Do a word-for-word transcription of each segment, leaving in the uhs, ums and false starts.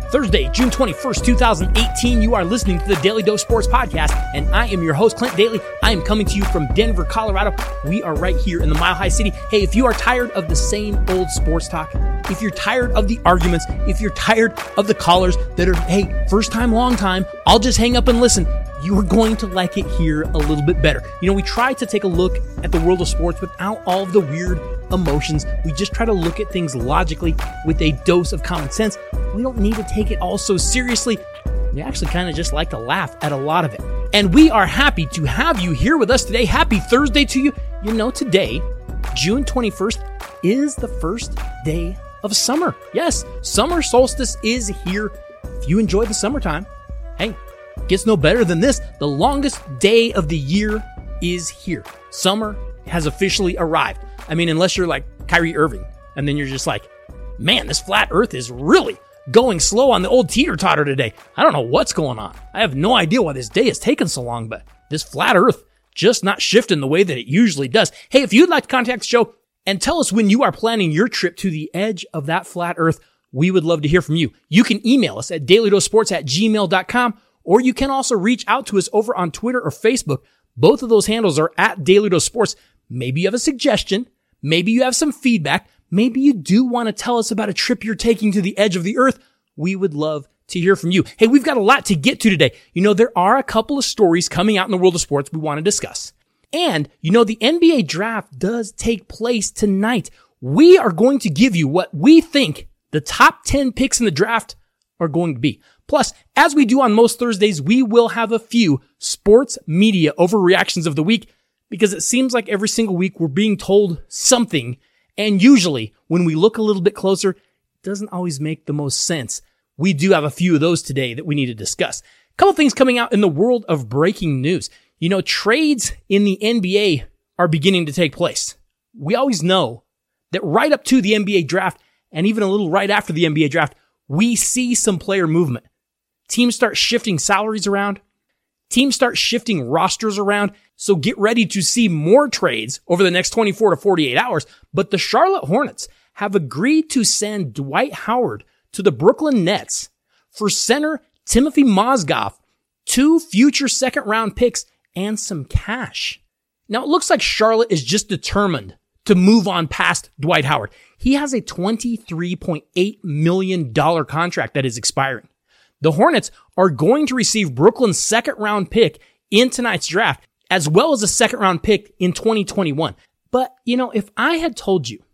Thursday, June twenty-first, twenty eighteen. You are listening to the Daily Dose Sports Podcast, and I am your host, Clint Daly. I am coming to you from Denver, Colorado. We are right here in the Mile High City. Hey, if you are tired of the same old sports talk, if you're tired of the arguments, if you're tired of the callers that are, hey, first time, long time, I'll just hang up and listen, you are going to like it here a little bit better. You know, we try to take a look at the world of sports without all of the weird emotions. We just try to look at things logically with a dose of common sense. We don't need to take it all so seriously. We actually kind of just like to laugh at a lot of it. And we are happy to have you here with us today. Happy Thursday to you. You know, today, June twenty-first, is the first day of summer. Yes, summer solstice is here. If you enjoy the summertime, hey, gets no better than this. The longest day of the year is here. Summer has officially arrived. I mean, unless you're like Kyrie Irving, and then you're just like, man, this flat earth is really going slow on the old teeter-totter today. I don't know what's going on. I have no idea why this day is taking so long, but this flat earth just not shifting the way that it usually does. Hey, if you'd like to contact the show and tell us when you are planning your trip to the edge of that flat earth, we would love to hear from you. You can email us at dailydosesports at gmail dot com, or you can also reach out to us over on Twitter or Facebook. Both of those handles are at Daily Dose Sports. Maybe you have a suggestion. Maybe you have some feedback. Maybe you do want to tell us about a trip you're taking to the edge of the earth. We would love to hear from you. Hey, we've got a lot to get to today. You know, there are a couple of stories coming out in the world of sports we want to discuss. And, you know, the N B A draft does take place tonight. We are going to give you what we think the top ten picks in the draft are going to be. Plus, as we do on most Thursdays, we will have a few sports media overreactions of the week, because it seems like every single week we're being told something, and usually when we look a little bit closer, it doesn't always make the most sense. We do have a few of those today that we need to discuss. A couple things coming out in the world of breaking news. You know, trades in the N B A are beginning to take place. We always know that right up to the N B A draft, and even a little right after the N B A draft, we see some player movement. Teams start shifting salaries around. Teams start shifting rosters around. So get ready to see more trades over the next twenty-four to forty-eight hours. But the Charlotte Hornets have agreed to send Dwight Howard to the Brooklyn Nets for center Timothy Mozgov, two future second round picks, and some cash. Now, it looks like Charlotte is just determined to move on past Dwight Howard. He has a twenty-three point eight million dollars contract that is expiring. The Hornets are going to receive Brooklyn's second round pick in tonight's draft, as well as a second round pick in twenty twenty-one. But, you know, if I had told you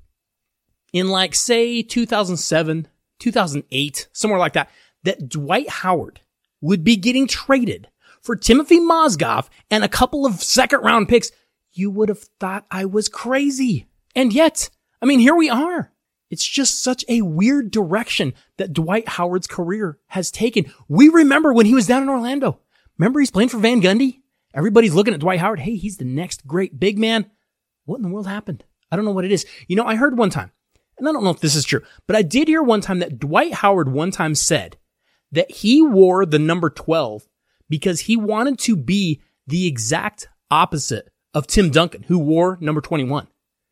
in like, say, two thousand seven, two thousand eight, somewhere like that, that Dwight Howard would be getting traded for Timothy Mozgov and a couple of second round picks, you would have thought I was crazy. And yet, I mean, here we are. It's just such a weird direction that Dwight Howard's career has taken. We remember when he was down in Orlando. Remember he's playing for Van Gundy? Everybody's looking at Dwight Howard. Hey, he's the next great big man. What in the world happened? I don't know what it is. You know, I heard one time, and I don't know if this is true, but I did hear one time that Dwight Howard one time said that he wore the number twelve because he wanted to be the exact opposite of Tim Duncan, who wore number twenty-one.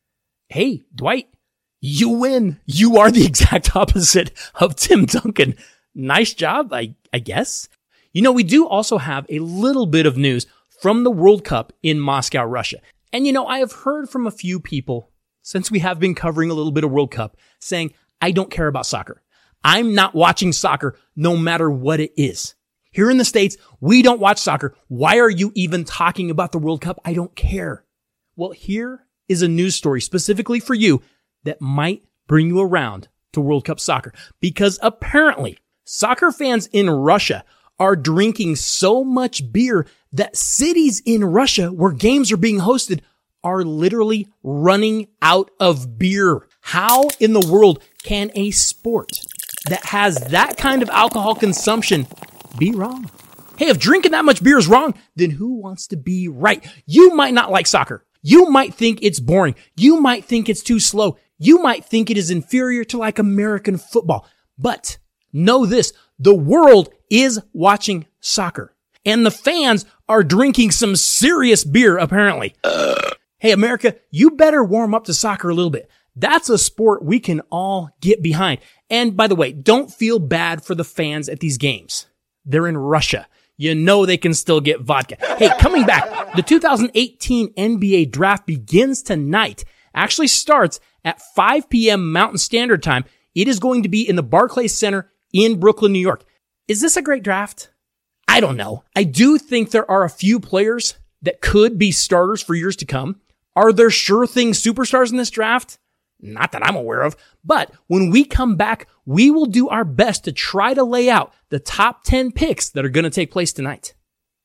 Hey, Dwight, you win. You are the exact opposite of Tim Duncan. Nice job, I, I guess. You know, we do also have a little bit of news from the World Cup in Moscow, Russia. And, you know, I have heard from a few people since we have been covering a little bit of World Cup saying, I don't care about soccer. I'm not watching soccer no matter what it is. Here in the States, we don't watch soccer. Why are you even talking about the World Cup? I don't care. Well, here is a news story specifically for you that might bring you around to World Cup soccer, because apparently soccer fans in Russia are drinking so much beer that cities in Russia where games are being hosted are literally running out of beer. How in the world can a sport that has that kind of alcohol consumption be wrong? Hey, if drinking that much beer is wrong, then who wants to be right? You might not like soccer. You might think it's boring. You might think it's too slow. You might think it is inferior to like American football. But know this, the world is watching soccer. And the fans are drinking some serious beer, apparently. Uh. Hey, America, you better warm up to soccer a little bit. That's a sport we can all get behind. And by the way, don't feel bad for the fans at these games. They're in Russia. You know they can still get vodka. Hey, coming back, the two thousand eighteen N B A draft begins tonight. Actually starts at five p.m. Mountain Standard Time. It is going to be in the Barclays Center in Brooklyn, New York. Is this a great draft? I don't know. I do think there are a few players that could be starters for years to come. Are there sure thing superstars in this draft? Not that I'm aware of. But when we come back, we will do our best to try to lay out the top ten picks that are going to take place tonight.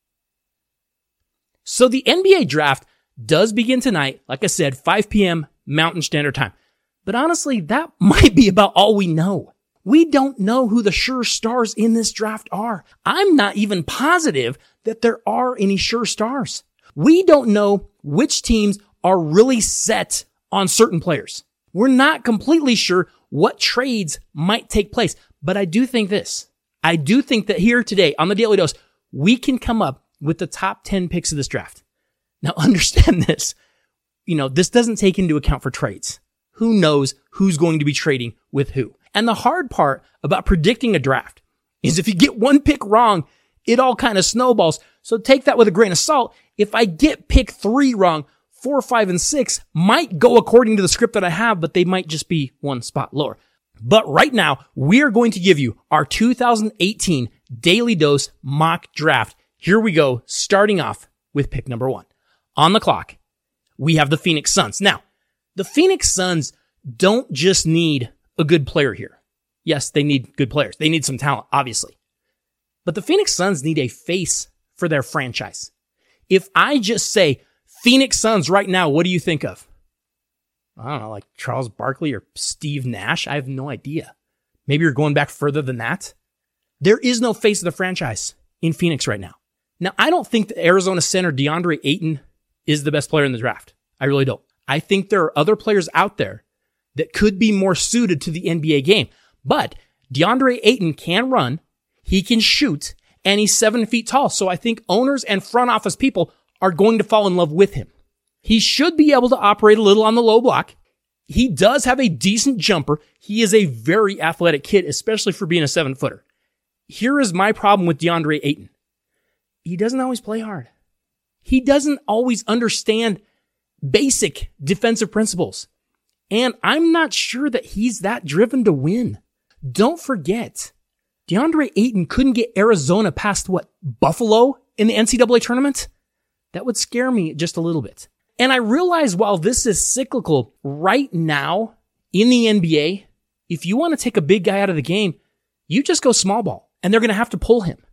So the N B A draft does begin tonight, like I said, five p.m. Mountain Standard Time. But honestly, that might be about all we know. We don't know who the sure stars in this draft are. I'm not even positive that there are any sure stars. We don't know which teams are really set on certain players. We're not completely sure what trades might take place, but I do think this. I do think that here today on the Daily Dose, we can come up with the top ten picks of this draft. Now understand this. You know, this doesn't take into account for trades. Who knows who's going to be trading with who? And the hard part about predicting a draft is if you get one pick wrong, it all kind of snowballs. So take that with a grain of salt. If I get pick three wrong, four, five, and six might go according to the script that I have, but they might just be one spot lower. But right now, we are going to give you our two thousand eighteen Daily Dose mock draft. Here we go, starting off with pick number one. On the clock, we have the Phoenix Suns. Now, the Phoenix Suns don't just need a good player here. Yes, they need good players. They need some talent, obviously. But the Phoenix Suns need a face for their franchise. If I just say Phoenix Suns right now, what do you think of? I don't know, like Charles Barkley or Steve Nash? I have no idea. Maybe you're going back further than that. There is no face of the franchise in Phoenix right now. Now, I don't think the Arizona center DeAndre Ayton is the best player in the draft. I really don't. I think there are other players out there that could be more suited to the N B A game. But DeAndre Ayton can run, he can shoot, and he's seven feet tall. So I think owners and front office people are going to fall in love with him. He should be able to operate a little on the low block. He does have a decent jumper. He is a very athletic kid, especially for being a seven footer. Here is my problem with DeAndre Ayton. He doesn't always play hard. He doesn't always understand basic defensive principles. And I'm not sure that he's that driven to win. Don't forget, DeAndre Ayton couldn't get Arizona past what, Buffalo in the N C double A tournament? That would scare me just a little bit. And I realize while this is cyclical, right now in the N B A, if you want to take a big guy out of the game, you just go small ball and they're going to have to pull him.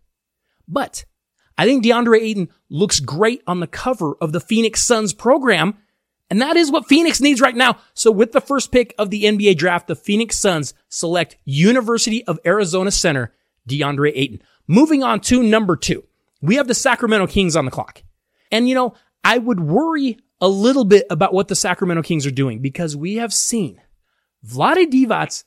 But I think DeAndre Ayton looks great on the cover of the Phoenix Suns program. And that is what Phoenix needs right now. So with the first pick of the N B A draft, the Phoenix Suns select University of Arizona center DeAndre Ayton. Moving on to number two, we have the Sacramento Kings on the clock. And you know, I would worry a little bit about what the Sacramento Kings are doing because we have seen Vlade Divac.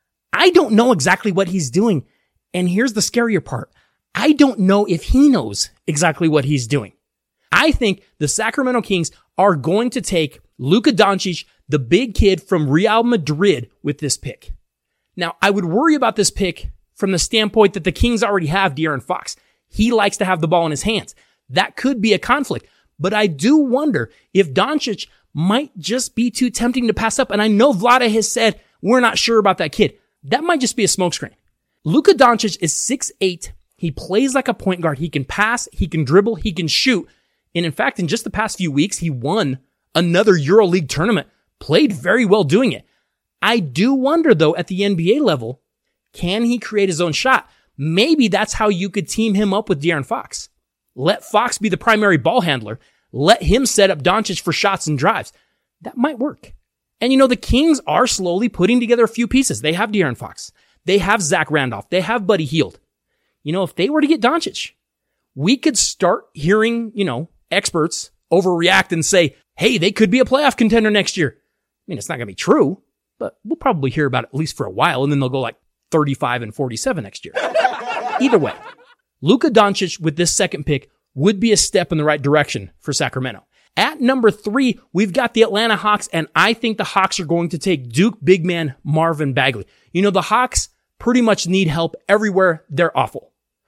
I don't know exactly what he's doing. And here's the scarier part. I don't know if he knows exactly what he's doing. I think the Sacramento Kings are going to take Luka Doncic, the big kid from Real Madrid, with this pick. Now, I would worry about this pick from the standpoint that the Kings already have De'Aaron Fox. He likes to have the ball in his hands. That could be a conflict. But I do wonder if Doncic might just be too tempting to pass up. And I know Vlade has said, we're not sure about that kid. That might just be a smokescreen. Luka Doncic is six eight. He plays like a point guard. He can pass, he can dribble, he can shoot. And in fact, in just the past few weeks, he won another EuroLeague tournament, played very well doing it. I do wonder, though, at the N B A level, can he create his own shot? Maybe that's how you could team him up with De'Aaron Fox. Let Fox be the primary ball handler. Let him set up Doncic for shots and drives. That might work. And you know, the Kings are slowly putting together a few pieces. They have De'Aaron Fox. They have Zach Randolph. They have Buddy Hield. You know, if they were to get Doncic, we could start hearing, you know, experts overreact and say, hey, they could be a playoff contender next year. I mean, it's not going to be true, but we'll probably hear about it at least for a while, and then they'll go like thirty-five and forty-seven next year. Either way, Luka Doncic with this second pick would be a step in the right direction for Sacramento. At number three, we've got the Atlanta Hawks, and I think the Hawks are going to take Duke big man Marvin Bagley. You know, the Hawks pretty much need help everywhere. They're awful.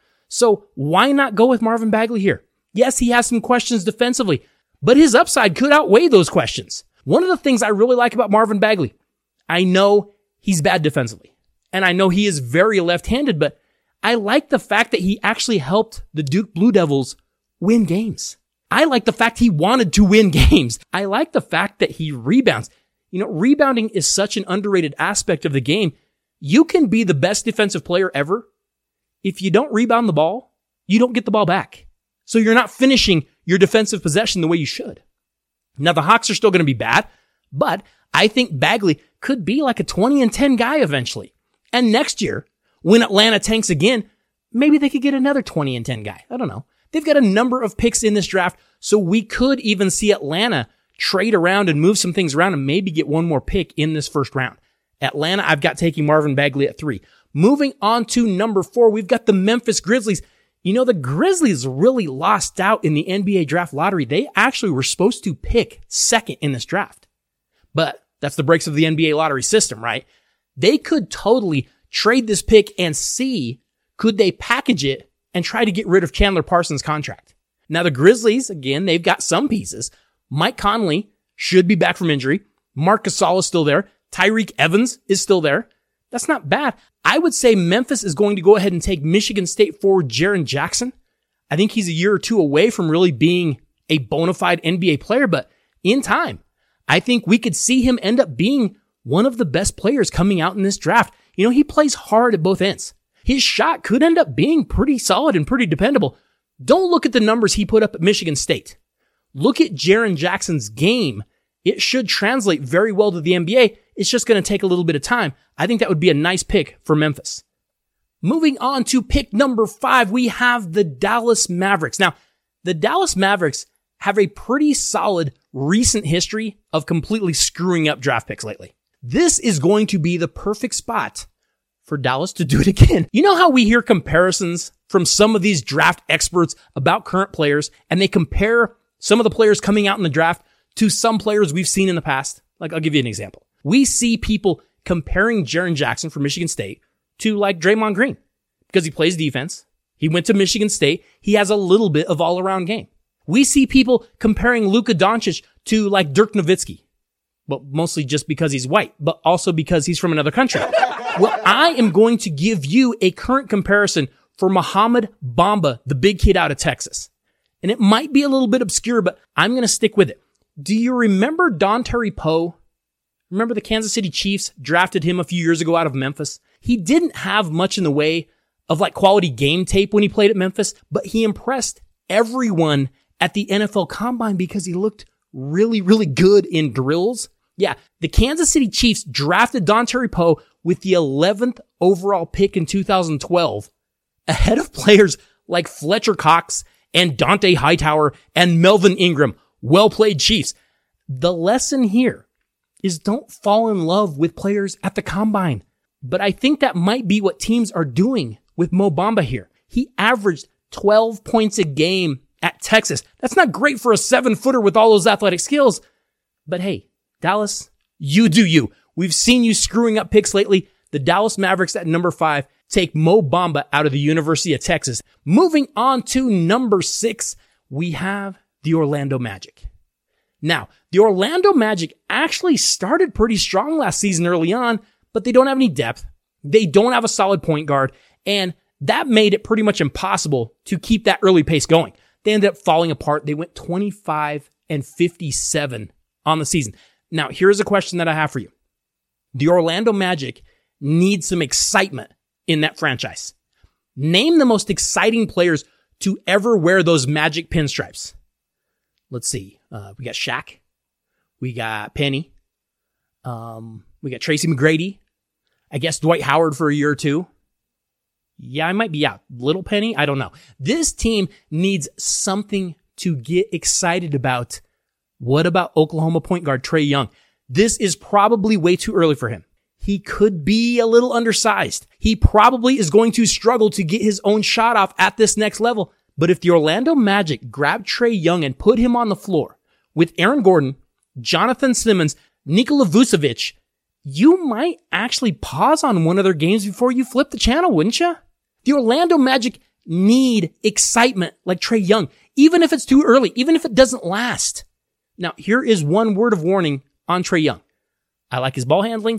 So why not go with Marvin Bagley here? Yes, he has some questions defensively, but his upside could outweigh those questions. One of the things I really like about Marvin Bagley, I know he's bad defensively, and I know he is very left-handed, but I like the fact that he actually helped the Duke Blue Devils win games. I like the fact he wanted to win games. I like the fact that he rebounds. You know, rebounding is such an underrated aspect of the game. You can be the best defensive player ever. If you don't rebound the ball, you don't get the ball back. So you're not finishing your defensive possession the way you should. Now, the Hawks are still going to be bad, but I think Bagley could be like a twenty and ten guy eventually. And next year, when Atlanta tanks again, maybe they could get another twenty and ten guy. I don't know. They've got a number of picks in this draft, so we could even see Atlanta trade around and move some things around and maybe get one more pick in this first round. Atlanta, I've got taking Marvin Bagley at three. Moving on to number four, we've got the Memphis Grizzlies. You know, the Grizzlies really lost out in the N B A draft lottery. They actually were supposed to pick second in this draft. But that's the breaks of the N B A lottery system, right? They could totally trade this pick and see, could they package it and try to get rid of Chandler Parsons' contract. Now, the Grizzlies, again, they've got some pieces. Mike Conley should be back from injury. Marc Gasol is still there. Tyreke Evans is still there. That's not bad. I would say Memphis is going to go ahead and take Michigan State forward Jaren Jackson. I think he's a year or two away from really being a bona fide N B A player, but in time, I think we could see him end up being one of the best players coming out in this draft. You know, he plays hard at both ends. His shot could end up being pretty solid and pretty dependable. Don't look at the numbers he put up at Michigan State. Look at Jaren Jackson's game. It should translate very well to the N B A. It's just going to take a little bit of time. I think that would be a nice pick for Memphis. Moving on to pick number five, we have the Dallas Mavericks. Now, the Dallas Mavericks have a pretty solid recent history of completely screwing up draft picks lately. This is going to be the perfect spot for Dallas to do it again. You know how we hear comparisons from some of these draft experts about current players, and they compare some of the players coming out in the draft to some players we've seen in the past? Like, I'll give you an example. We see people comparing Jaren Jackson from Michigan State to like Draymond Green because he plays defense. He went to Michigan State. He has a little bit of all-around game. We see people comparing Luka Doncic to like Dirk Nowitzki. Well, mostly just because he's white, but also because he's from another country. Well, I am going to give you a current comparison for Mohamed Bamba, the big kid out of Texas. And it might be a little bit obscure, but I'm going to stick with it. Do you remember Dontari Poe? Remember the Kansas City Chiefs drafted him a few years ago out of Memphis? He didn't have much in the way of like quality game tape when he played at Memphis, but he impressed everyone at the N F L Combine because he looked really, really good in drills. Yeah, the Kansas City Chiefs drafted Dontari Poe with the eleventh overall pick in two thousand twelve, ahead of players like Fletcher Cox and Dante Hightower and Melvin Ingram. Well played, Chiefs. The lesson here is don't fall in love with players at the Combine. But I think that might be what teams are doing with Mo Bamba here. He averaged twelve points a game at Texas. That's not great for a seven-footer with all those athletic skills. But hey, Dallas, you do you. We've seen you screwing up picks lately. The Dallas Mavericks at number five take Mo Bamba out of the University of Texas. Moving on to number six, we have the Orlando Magic. Now, the Orlando Magic actually started pretty strong last season early on, but they don't have any depth. They don't have a solid point guard, and that made it pretty much impossible to keep that early pace going. They ended up falling apart. They went twenty-five and fifty-seven on the season. Now, here's a question that I have for you. The Orlando Magic need some excitement in that franchise. Name the most exciting players to ever wear those Magic pinstripes. Let's see. Uh, we got Shaq. We got Penny. Um, we got Tracy McGrady. I guess Dwight Howard for a year or two. Yeah, I might be out. Little Penny? I don't know. This team needs something to get excited about. What about Oklahoma point guard Trae Young? This is probably way too early for him. He could be a little undersized. He probably is going to struggle to get his own shot off at this next level. But if the Orlando Magic grab Trae Young and put him on the floor with Aaron Gordon, Jonathan Simmons, Nikola Vucevic, you might actually pause on one of their games before you flip the channel, wouldn't you? The Orlando Magic need excitement like Trae Young, even if it's too early, even if it doesn't last. Now, here is one word of warning on Trae Young. I like his ball handling.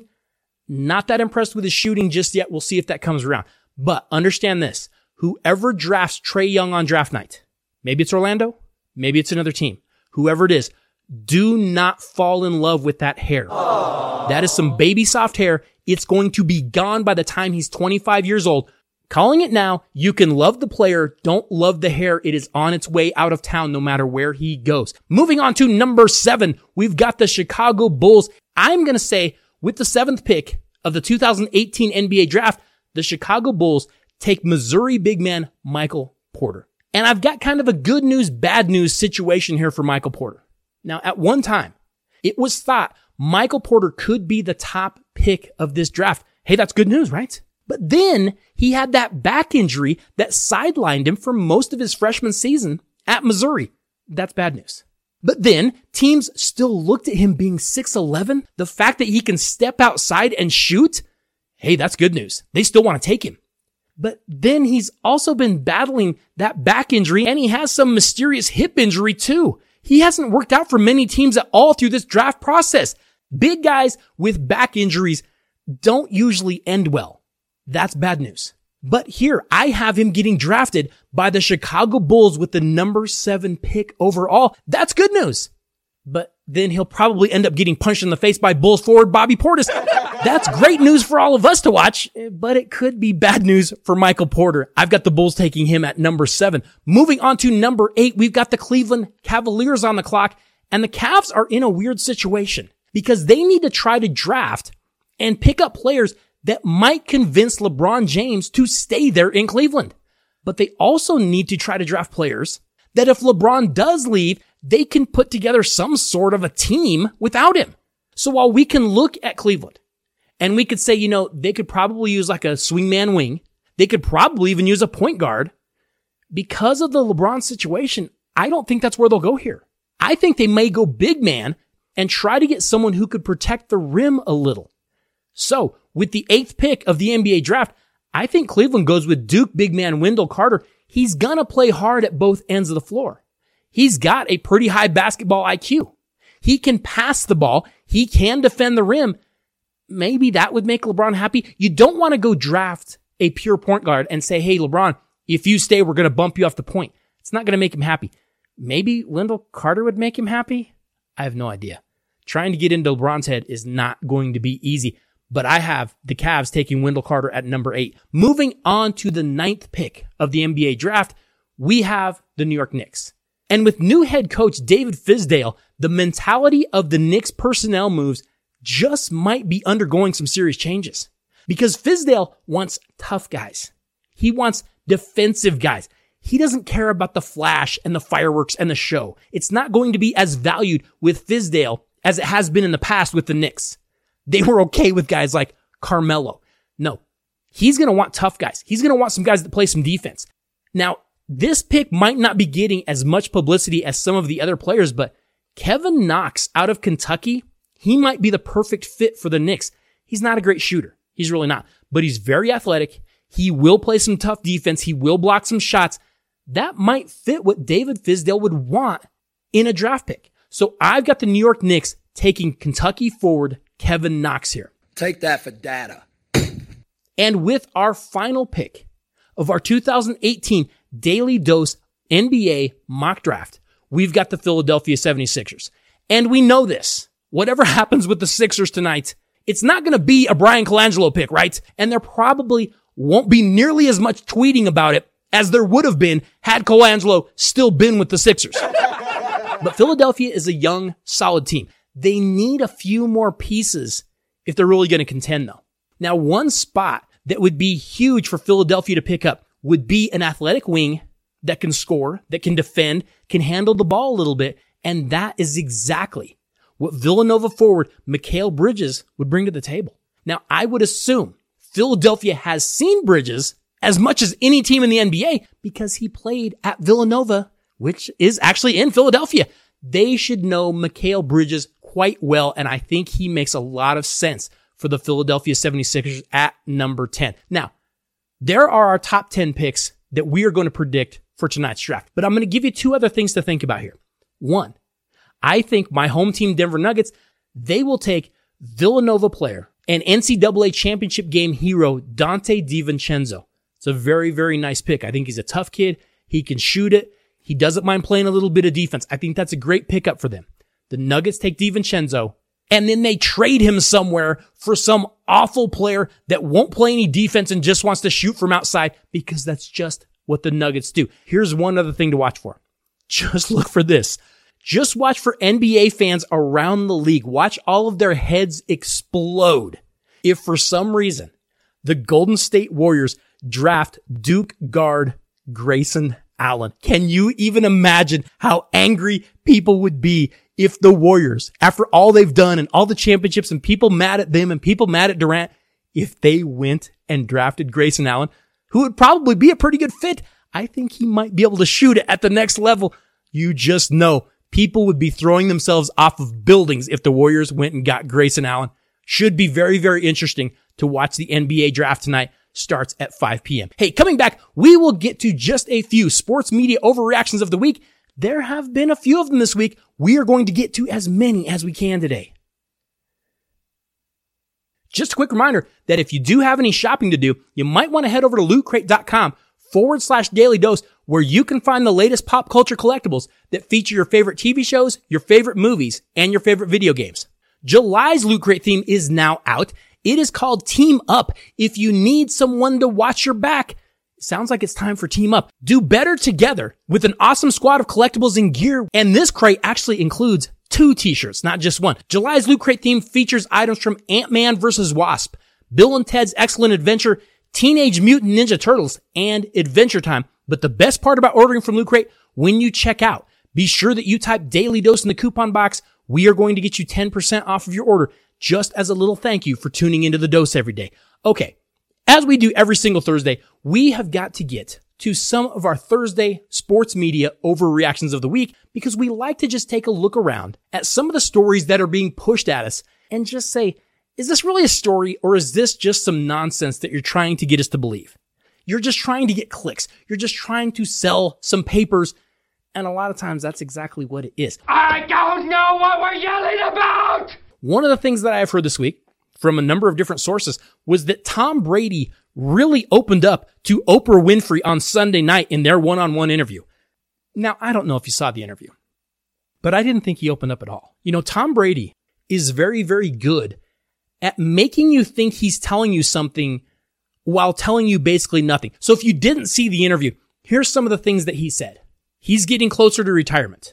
Not that impressed with his shooting just yet. We'll see if that comes around. But understand this. Whoever drafts Trae Young on draft night, maybe it's Orlando, maybe it's another team, whoever it is, do not fall in love with that hair. Aww. That is some baby soft hair. It's going to be gone by the time he's twenty-five years old. Calling it now, you can love the player, don't love the hair. It is on its way out of town no matter where he goes. Moving on to number seven, we've got the Chicago Bulls. I'm going to say with the seventh pick of the two thousand eighteen N B A draft, the Chicago Bulls take Missouri big man Michael Porter. And I've got kind of a good news, bad news situation here for Michael Porter. Now, at one time, it was thought Michael Porter could be the top pick of this draft. Hey, that's good news, right? But then he had that back injury that sidelined him for most of his freshman season at Missouri. That's bad news. But then teams still looked at him being six eleven. The fact that he can step outside and shoot, hey, that's good news. They still want to take him. But then he's also been battling that back injury, and he has some mysterious hip injury too. He hasn't worked out for many teams at all through this draft process. Big guys with back injuries don't usually end well. That's bad news. But here, I have him getting drafted by the Chicago Bulls with the number seven pick overall. That's good news. But then he'll probably end up getting punched in the face by Bulls forward Bobby Portis. That's great news for all of us to watch, but it could be bad news for Michael Porter. I've got the Bulls taking him at number seven. Moving on to number eight, we've got the Cleveland Cavaliers on the clock, and the Cavs are in a weird situation because they need to try to draft and pick up players that might convince LeBron James to stay there in Cleveland. But they also need to try to draft players that if LeBron does leave, they can put together some sort of a team without him. So while we can look at Cleveland and we could say, you know, they could probably use like a swingman wing, they could probably even use a point guard. Because of the LeBron situation, I don't think that's where they'll go here. I think they may go big man and try to get someone who could protect the rim a little. So with the eighth pick of the N B A draft, I think Cleveland goes with Duke big man Wendell Carter. He's gonna play hard at both ends of the floor. He's got a pretty high basketball I Q. He can pass the ball. He can defend the rim. Maybe that would make LeBron happy. You don't want to go draft a pure point guard and say, hey, LeBron, if you stay, we're going to bump you off the point. It's not going to make him happy. Maybe Wendell Carter would make him happy. I have no idea. Trying to get into LeBron's head is not going to be easy. But I have the Cavs taking Wendell Carter at number eight. Moving on to the ninth pick of the N B A draft, we have the New York Knicks. And with new head coach David Fizdale, the mentality of the Knicks personnel moves just might be undergoing some serious changes. Because Fizdale wants tough guys. He wants defensive guys. He doesn't care about the flash and the fireworks and the show. It's not going to be as valued with Fizdale as it has been in the past with the Knicks. They were okay with guys like Carmelo. No, he's going to want tough guys. He's going to want some guys that play some defense. Now, this pick might not be getting as much publicity as some of the other players, but Kevin Knox out of Kentucky, he might be the perfect fit for the Knicks. He's not a great shooter. He's really not, but he's very athletic. He will play some tough defense. He will block some shots. That might fit what David Fizdale would want in a draft pick. So I've got the New York Knicks taking Kentucky forward Kevin Knox here. Take that for data. And with our final pick of our two thousand eighteen Daily Dose N B A mock draft, we've got the Philadelphia seventy-sixers. And we know this. Whatever happens with the Sixers tonight, it's not going to be a Brian Colangelo pick, right? And there probably won't be nearly as much tweeting about it as there would have been had Colangelo still been with the Sixers. But Philadelphia is a young, solid team. They need a few more pieces if they're really going to contend, though. Now, one spot that would be huge for Philadelphia to pick up would be an athletic wing that can score, that can defend, can handle the ball a little bit, and that is exactly what Villanova forward Mikal Bridges would bring to the table. Now, I would assume Philadelphia has seen Bridges as much as any team in the N B A because he played at Villanova, which is actually in Philadelphia. They should know Mikal Bridges quite well, and I think he makes a lot of sense for the Philadelphia seventy-sixers at number ten. Now, there are our top ten picks that we are going to predict for tonight's draft, but I'm going to give you two other things to think about here. One, I think my home team, Denver Nuggets, they will take Villanova player and N C double A championship game hero Dante DiVincenzo. It's a very, very nice pick. I think he's a tough kid. He can shoot it. He doesn't mind playing a little bit of defense. I think that's a great pickup for them. The Nuggets take DiVincenzo, and then they trade him somewhere for some awful player that won't play any defense and just wants to shoot from outside, because that's just what the Nuggets do. Here's one other thing to watch for. Just look for this. Just watch for N B A fans around the league. Watch all of their heads explode if for some reason the Golden State Warriors draft Duke guard Grayson Allen. Can you even imagine how angry people would be if the Warriors, after all they've done and all the championships and people mad at them and people mad at Durant, if they went and drafted Grayson Allen, who would probably be a pretty good fit? I think he might be able to shoot it at the next level. You just know people would be throwing themselves off of buildings if the Warriors went and got Grayson Allen. Should be very, very interesting to watch the N B A draft tonight. Starts at five p.m. Hey, coming back, we will get to just a few sports media overreactions of the week. There have been a few of them this week. We are going to get to as many as we can today. Just a quick reminder that if you do have any shopping to do, you might want to head over to lootcrate.com forward slash daily dose, where you can find the latest pop culture collectibles that feature your favorite T V shows, your favorite movies, and your favorite video games. July's Loot Crate theme is now out. It is called Team Up. If you need someone to watch your back, it sounds like it's time for Team Up. Do better together with an awesome squad of collectibles and gear. And this crate actually includes two t-shirts, not just one. July's Loot Crate theme features items from Ant-Man versus Wasp, Bill and Ted's Excellent Adventure, Teenage Mutant Ninja Turtles, and Adventure Time. But the best part about ordering from Loot Crate, when you check out, be sure that you type Daily Dose in the coupon box. We are going to get you ten percent off of your order, just as a little thank you for tuning into the dose every day. Okay, as we do every single Thursday, we have got to get to some of our Thursday sports media overreactions of the week, because we like to just take a look around at some of the stories that are being pushed at us and just say, is this really a story, or is this just some nonsense that you're trying to get us to believe? You're just trying to get clicks. You're just trying to sell some papers. And a lot of times that's exactly what it is. I don't know what we're yelling about! One of the things that I've heard this week from a number of different sources was that Tom Brady really opened up to Oprah Winfrey on Sunday night in their one-on-one interview. Now, I don't know if you saw the interview, but I didn't think he opened up at all. You know, Tom Brady is very, very good at making you think he's telling you something while telling you basically nothing. So if you didn't see the interview, here's some of the things that he said. He's getting closer to retirement.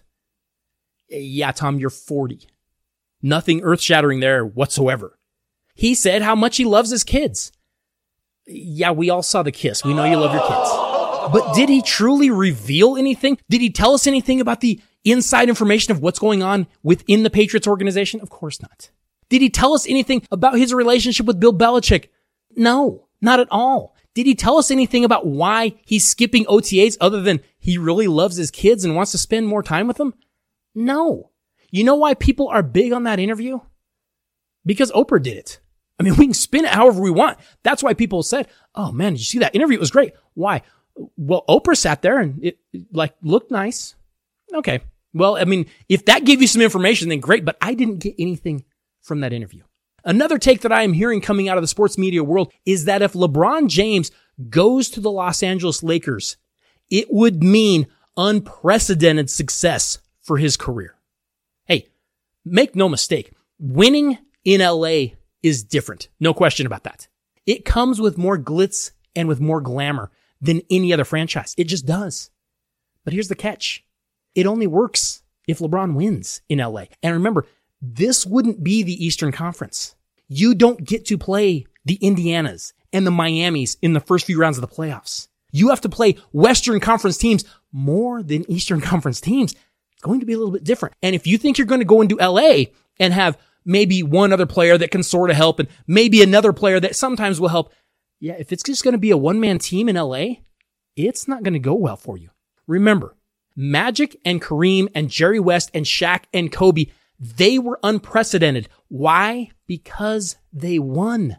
Yeah, Tom, you're forty. Nothing earth-shattering there whatsoever. He said how much he loves his kids. Yeah, we all saw the kiss. We know you love your kids. But did he truly reveal anything? Did he tell us anything about the inside information of what's going on within the Patriots organization? Of course not. Did he tell us anything about his relationship with Bill Belichick? No, not at all. Did he tell us anything about why he's skipping O T As other than he really loves his kids and wants to spend more time with them? No. You know why people are big on that interview? Because Oprah did it. I mean, we can spin it however we want. That's why people said, oh man, did you see that interview? It was great. Why? Well, Oprah sat there and it, it like looked nice. Okay. Well, I mean, if that gave you some information, then great, but I didn't get anything from that interview. Another take that I am hearing coming out of the sports media world is that if LeBron James goes to the Los Angeles Lakers, it would mean unprecedented success for his career. Hey, make no mistake, winning in L A is different. No question about that. It comes with more glitz and with more glamour than any other franchise. It just does. But here's the catch. It only works if LeBron wins in L A. And remember, this wouldn't be the Eastern Conference. You don't get to play the Indianas and the Miamis in the first few rounds of the playoffs. You have to play Western Conference teams more than Eastern Conference teams. It's going to be a little bit different. And if you think you're going to go into L A and have maybe one other player that can sort of help and maybe another player that sometimes will help, yeah, if it's just going to be a one-man team in L A, it's not going to go well for you. Remember, Magic and Kareem and Jerry West and Shaq and Kobe, they were unprecedented. Why? Because they won.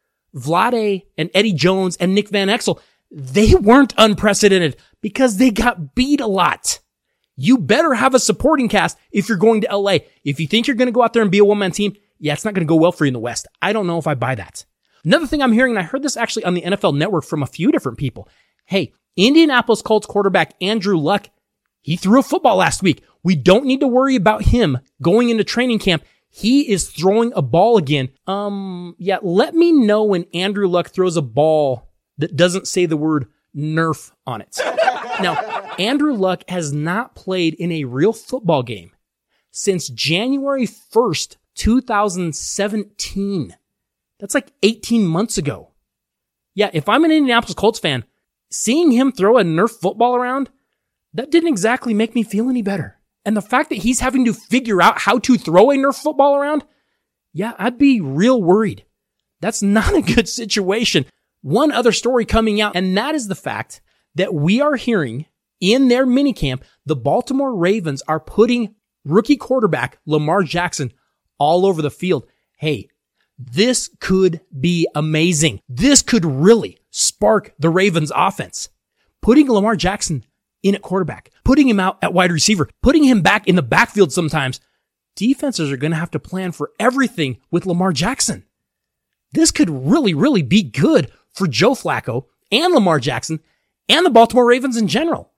Vlade and Eddie Jones and Nick Van Exel, they weren't unprecedented because they got beat a lot. You better have a supporting cast if you're going to L A. If you think you're going to go out there and be a one-man team, yeah, it's not going to go well for you in the West. I don't know if I buy that. Another thing I'm hearing, and I heard this actually on the N F L Network from a few different people. Hey, Indianapolis Colts quarterback Andrew Luck, he threw a football last week. We don't need to worry about him going into training camp. He is throwing a ball again. Um, yeah, let me know when Andrew Luck throws a ball that doesn't say the word Nerf on it. Now, Andrew Luck has not played in a real football game since January first, two thousand seventeen. That's like eighteen months ago. Yeah, if I'm an Indianapolis Colts fan, seeing him throw a Nerf football around, that didn't exactly make me feel any better. And the fact that he's having to figure out how to throw a Nerf football around, yeah, I'd be real worried. That's not a good situation. One other story coming out, and that is the fact that we are hearing in their minicamp, the Baltimore Ravens are putting rookie quarterback Lamar Jackson all over the field. Hey, this could be amazing. This could really spark the Ravens offense. Putting Lamar Jackson in at quarterback, putting him out at wide receiver, putting him back in the backfield sometimes. Defenses are going to have to plan for everything with Lamar Jackson. This could really, really be good for Joe Flacco and Lamar Jackson and the Baltimore Ravens in general.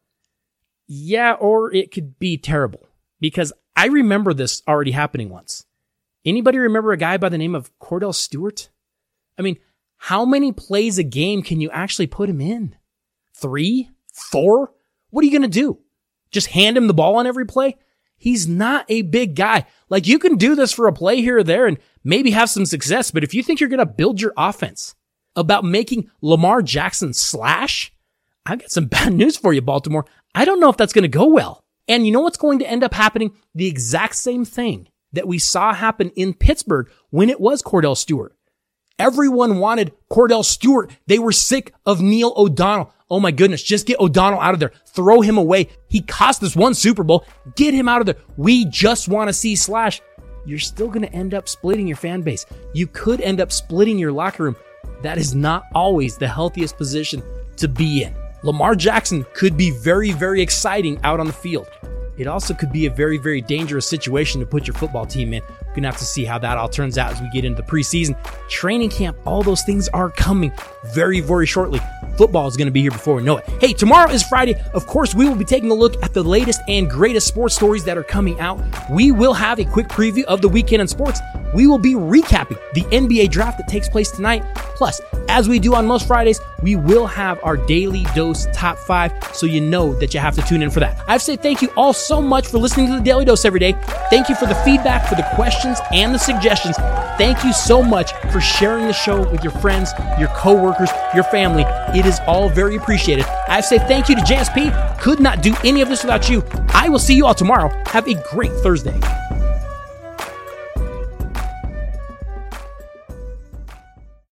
Yeah, or it could be terrible because I remember this already happening once. Anybody remember a guy by the name of Cordell Stewart? I mean, how many plays a game can you actually put him in? Three? Four? What are you going to do? Just hand him the ball on every play? He's not a big guy. Like, you can do this for a play here or there and maybe have some success, but if you think you're going to build your offense about making Lamar Jackson slash, I've got some bad news for you, Baltimore. I don't know if that's going to go well. And you know what's going to end up happening? The exact same thing that we saw happen in Pittsburgh when it was Cordell Stewart. Everyone wanted Cordell Stewart. They were sick of Neil O'Donnell. Oh my goodness, just get O'Donnell out of there. Throw him away. He cost us one Super Bowl. Get him out of there. We just want to see Slash. You're still going to end up splitting your fan base. You could end up splitting your locker room. That is not always the healthiest position to be in. Lamar Jackson could be very, very exciting out on the field. It also could be a very, very dangerous situation to put your football team in. We're going to have to see how that all turns out as we get into the preseason. Training camp, all those things are coming very, very shortly. Football is going to be here before we know it. Hey, tomorrow is Friday. Of course, we will be taking a look at the latest and greatest sports stories that are coming out. We will have a quick preview of the weekend in sports. We will be recapping the N B A draft that takes place tonight. Plus, as we do on most Fridays, we will have our daily dose top five, so you know that you have to tune in for that. I have to say thank you all so much for listening to the Daily Dose every day. Thank you for the feedback, for the questions, and the suggestions. Thank you so much for sharing the show with your friends, your coworkers, your family. It is all very appreciated. I have to say thank you to J S P. Could not do any of this without you. I will see you all tomorrow. Have a great Thursday.